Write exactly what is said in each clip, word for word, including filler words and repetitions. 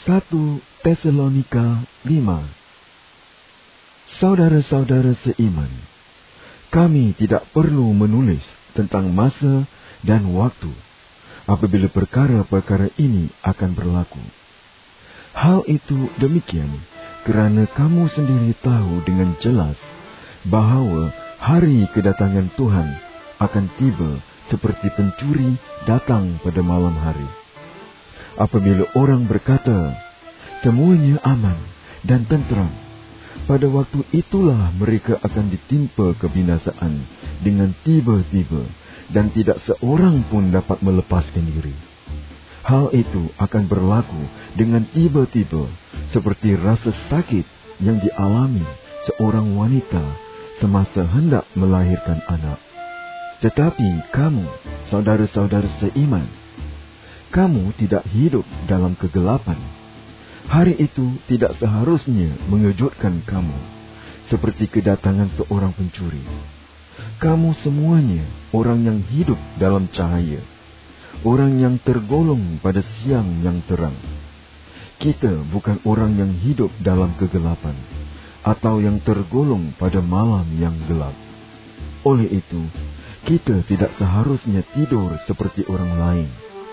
satu Tesalonika lima. Saudara-saudara seiman, kami tidak perlu menulis tentang masa dan waktu apabila perkara-perkara ini akan berlaku. Hal itu demikian kerana kamu sendiri tahu dengan jelas bahawa hari kedatangan Tuhan akan tiba seperti pencuri datang pada malam hari. Apabila orang berkata, semuanya aman dan tenteram, pada waktu itulah mereka akan ditimpa kebinasaan dengan tiba-tiba dan tidak seorang pun dapat melepaskan diri. Hal itu akan berlaku dengan tiba-tiba seperti rasa sakit yang dialami seorang wanita semasa hendak melahirkan anak. Tetapi kamu, saudara-saudara seiman, kamu tidak hidup dalam kegelapan. Hari itu tidak seharusnya mengejutkan kamu seperti kedatangan seorang pencuri. Kamu semuanya orang yang hidup dalam cahaya, orang yang tergolong pada siang yang terang. Kita bukan orang yang hidup dalam kegelapan atau yang tergolong pada malam yang gelap. Oleh itu, kita tidak seharusnya tidur seperti orang lain.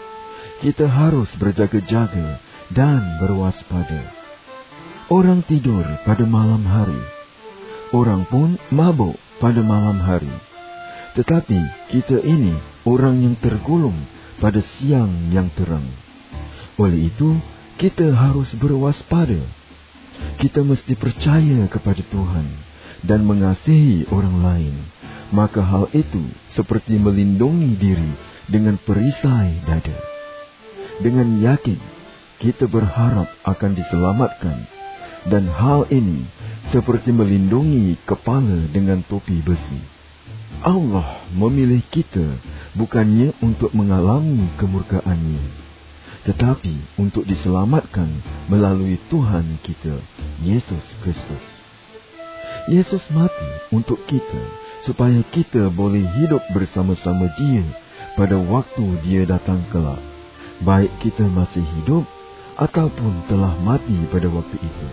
Kita harus berjaga-jaga dan berwaspada. Orang tidur pada malam hari, orang pun mabuk pada malam hari. Tetapi kita ini orang yang tergolong pada siang yang terang. Oleh itu, kita harus berwaspada. Kita mesti percaya kepada Tuhan dan mengasihi orang lain. Maka hal itu seperti melindungi diri dengan perisai dada. Dengan yakin, kita berharap akan diselamatkan. Dan hal ini seperti melindungi kepala dengan topi besi. Allah memilih kita bukannya untuk mengalami kemurkaan-Nya, tetapi untuk diselamatkan melalui Tuhan kita, Yesus Kristus. Yesus mati untuk kita supaya kita boleh hidup bersama-sama Dia pada waktu Dia datang kelak, baik kita masih hidup ataupun telah mati pada waktu itu.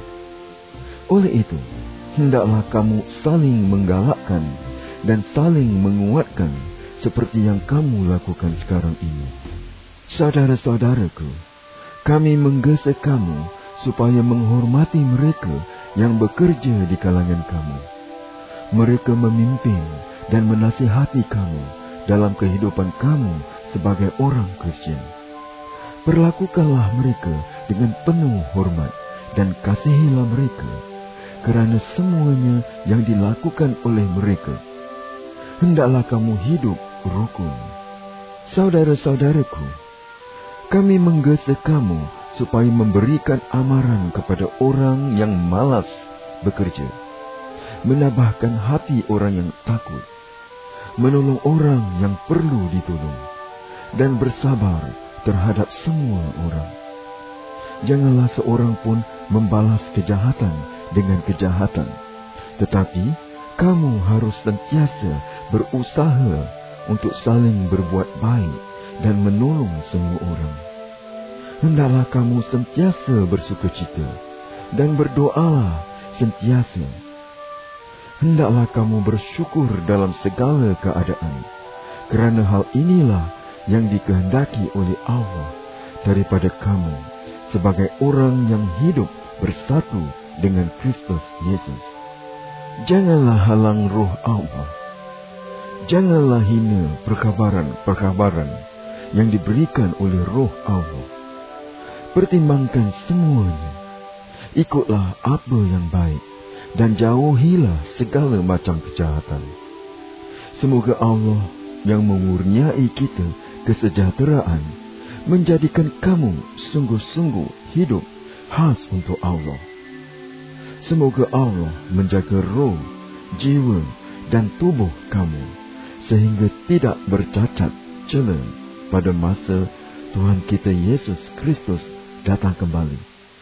Oleh itu, hendaklah kamu saling menggalakkan dan saling menguatkan seperti yang kamu lakukan sekarang ini. Saudara-saudaraku, kami menggesa kamu supaya menghormati mereka yang bekerja di kalangan kamu. Mereka memimpin dan menasihati kamu dalam kehidupan kamu sebagai orang Kristian. Perlakukanlah mereka dengan penuh hormat dan kasihilah mereka, kerana semuanya yang dilakukan oleh mereka. Hendaklah kamu hidup rukun. Saudara-saudaraku, kami menggesa kamu supaya memberikan amaran kepada orang yang malas bekerja, menabahkan hati orang yang takut, menolong orang yang perlu ditolong, dan bersabar terhadap semua orang. Janganlah seorang pun membalas kejahatan dengan kejahatan, tetapi kamu harus sentiasa berusaha untuk saling berbuat baik dan menolong semua orang. Hendaklah kamu sentiasa bersukacita dan berdoalah sentiasa. Hendaklah kamu bersyukur dalam segala keadaan, kerana hal inilah yang dikehendaki oleh Allah daripada kamu sebagai orang yang hidup bersatu dengan Kristus Yesus. Janganlah halang roh Allah. Janganlah hina perkabaran-perkabaran yang diberikan oleh roh Allah. Pertimbangkan semuanya. Ikutlah apa yang baik dan jauhilah segala macam kejahatan. Semoga Allah yang memurniai kita kesejahteraan menjadikan kamu sungguh-sungguh hidup khas untuk Allah. Semoga Allah menjaga roh, jiwa dan tubuh kamu sehingga tidak bercacat cela pada masa Tuhan kita Yesus Kristus datang kembali.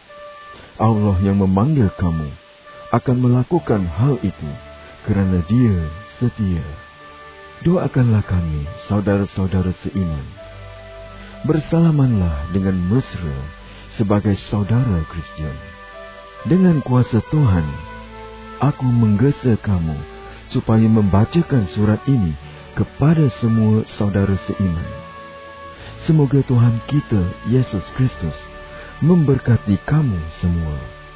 Allah yang memanggil kamu akan melakukan hal itu kerana Dia setia. Doakanlah kami, saudara-saudara seiman. Bersalamanlah dengan mesra sebagai saudara Kristian. Dengan kuasa Tuhan, aku menggesa kamu supaya membacakan surat ini kepada semua saudara seiman. Semoga Tuhan kita, Yesus Kristus, memberkati kamu semua.